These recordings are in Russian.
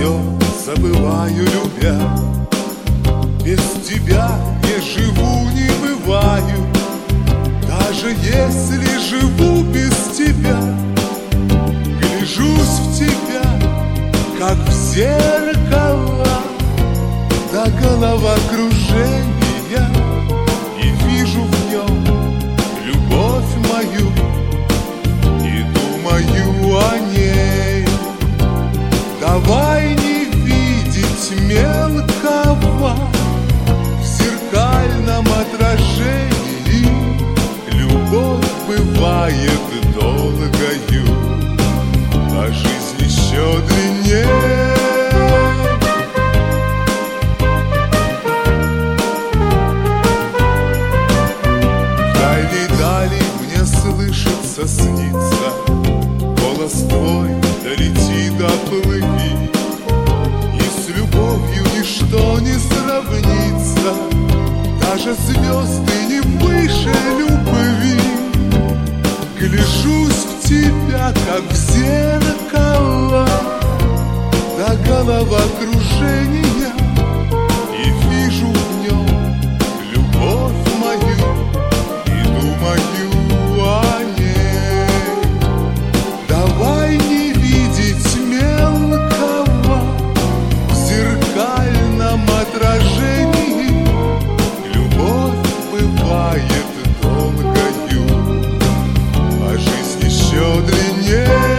все забываю, любя. Без тебя не живу, не бываю. Даже если живу без тебя, гляжусь в тебя, как в зеркало, до головокружения, и вижу в нем любовь мою, и думаю о ней. Давай не видеть мелкого в зеркальном отражении. Любовь бывает долгою, а жизнь еще длиннее. Снится, голос твой долети, доплыви, и с любовью ничто не сравнится, даже звезды не выше любви. Гляжусь в тебя, как в зеркало, до головокружения, и вижу в нем любовь мою, и думаю о ней. Давай не видеть мелкого в зеркальном отражении. Любовь бывает долгою, а жизнь еще длиннее.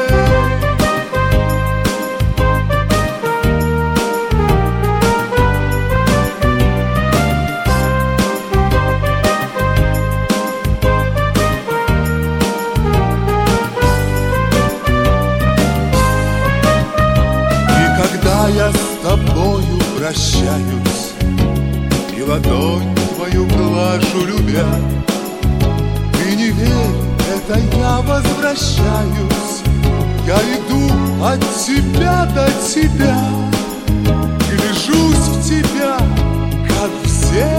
Я с тобою прощаюсь и ладонь твою глажу, любя. Ты не верь, это я возвращаюсь. Я иду от тебя до тебя, гляжусь в тебя, как в зеркало,